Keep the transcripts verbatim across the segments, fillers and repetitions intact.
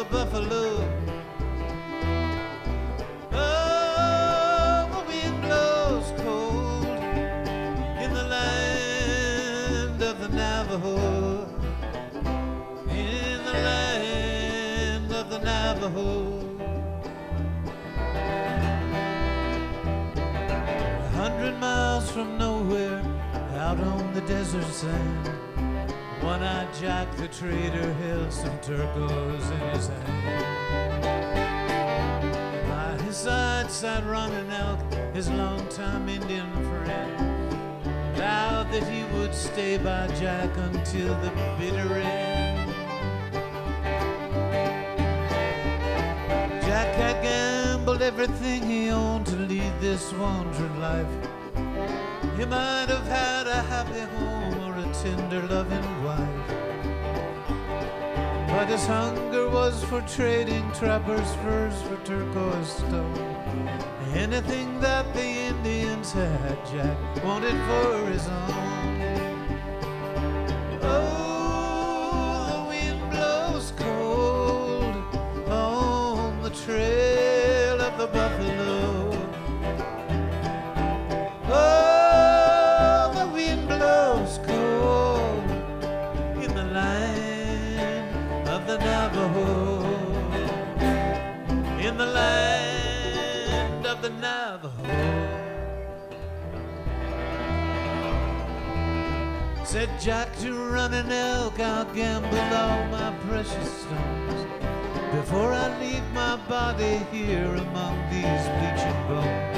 buffalo. Oh, the wind blows cold in the land of the Navajo. In the land of the Navajo. A hundred miles from nowhere, out on the desert sand, one-eyed Jack the trader held some turquoise in his hand. By his side sat Running Elk, his longtime Indian friend, vowed that he would stay by Jack until the bitter end. Jack had gambled everything he owned to lead this wandering life. He might have had a happy home or a tender loving wife, but his hunger was for trading trappers' furs for turquoise stone. Anything that the Indians had, Jack wanted for his own. Oh, the wind blows cold on the trail of the buffalo. Oh, the wind blows cold in the land of the Navajo. In the land of the Navajo. Said Jack to Running Elk, I'll gamble all my precious stones before I leave my body here among these bleaching bones.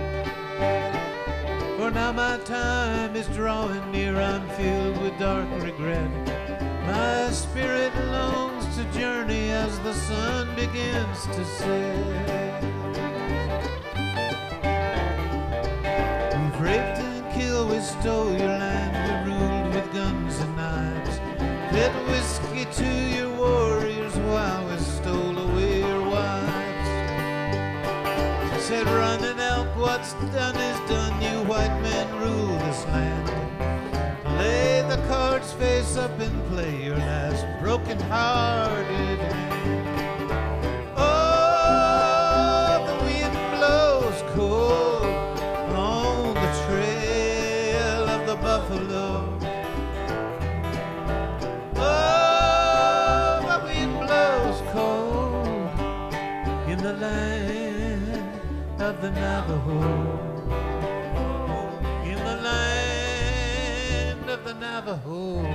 For now my time is drawing near, I'm filled with dark regret. My spirit longs to journey as the sun begins to set. We've raped and killed, we stole your land, we ruled with guns and knives, fed whiskey to your warriors while we stole away your wives. Said Running Elk, what's done is done, you white men rule this land. Lay the cards face up and play your last broken-hearted hand. Oh, the wind blows cold on the trail of the buffalo. Oh, the wind blows cold in the land of the Navajo. In the land of the Navajo.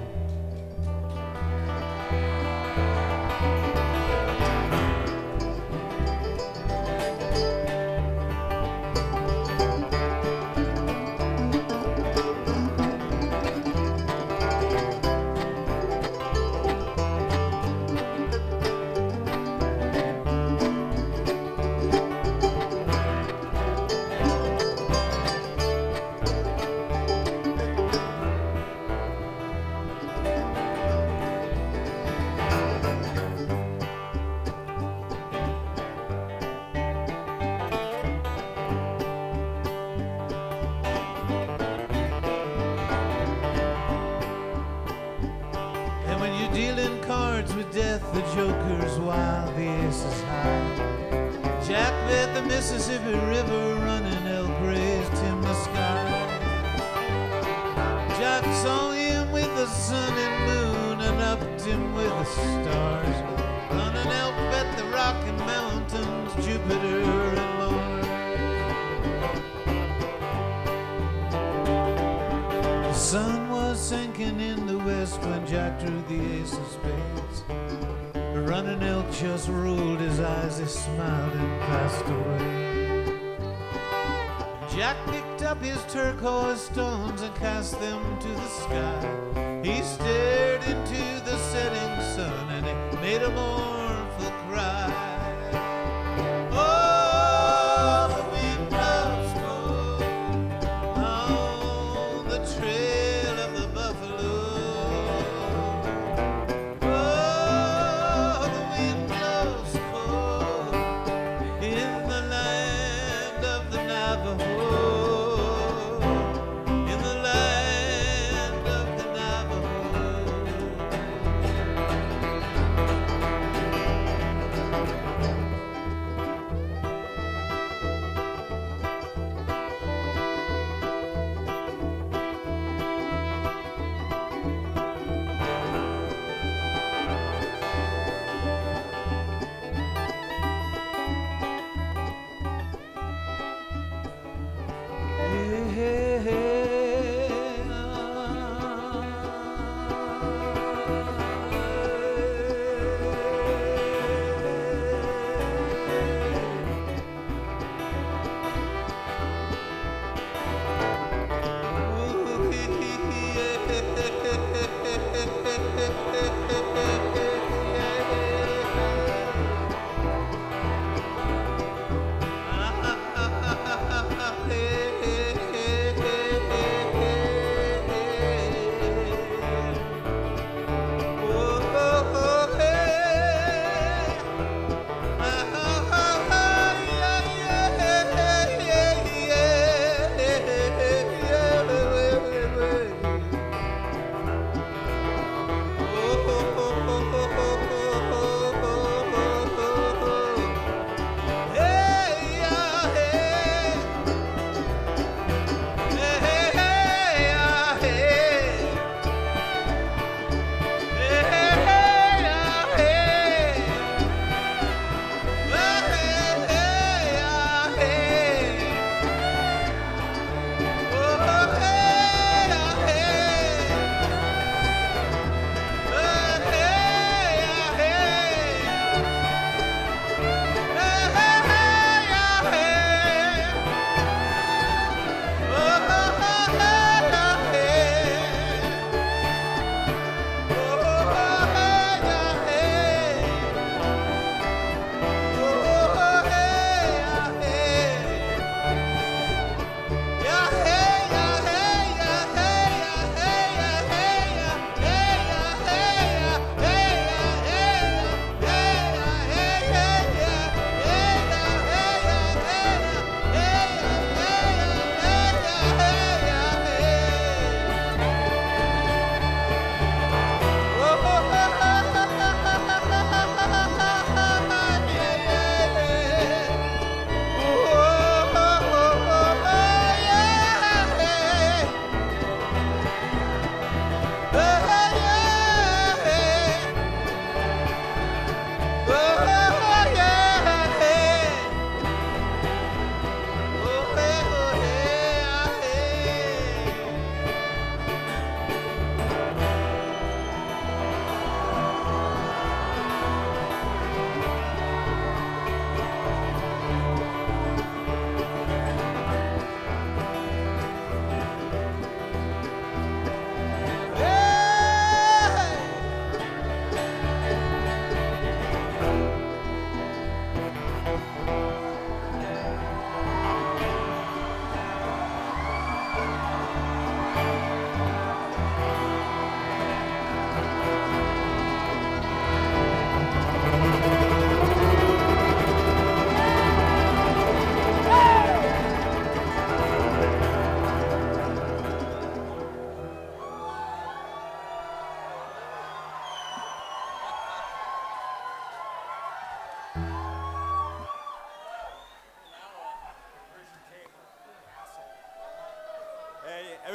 Dealing cards with death, the joker's wild, the ace is high. Jack bet the Mississippi River, Running Elk raised him the sky. Jack saw him with the sun and moon and upped him with the stars. Running Elk bet the Rocky Mountains, Jupiter and Mars. The sun was sinking in the west when Jack drew the ace of spades. Running Elk just rolled his eyes, he smiled and passed away. Jack picked up his turquoise stones and cast them to the sky. He stared into the setting sun and it made a mournful cry. Oh, the wind blows cold on the trail of the buffalo. Oh, the wind blows cold in the land of the Navajo. In the land of the Navajo.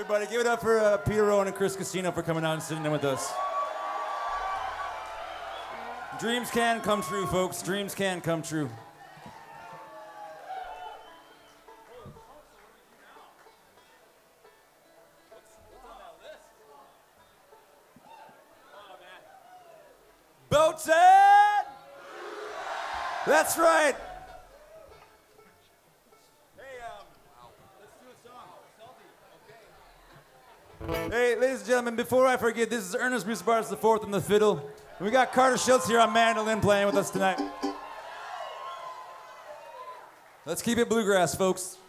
everybody. Give it up for uh, Peter Rowan and Chris Casino for coming out and sitting in with us. Dreams can come true, folks. Dreams can come true. Boatshead! That's right. Hey, um, let's do a song. Salty. Okay. Hey, ladies and gentlemen, before I forget, this is Ernest Bruce Bartz the fourth on the fiddle. We got Carter Schultz here on mandolin playing with us tonight. Let's keep it bluegrass, folks.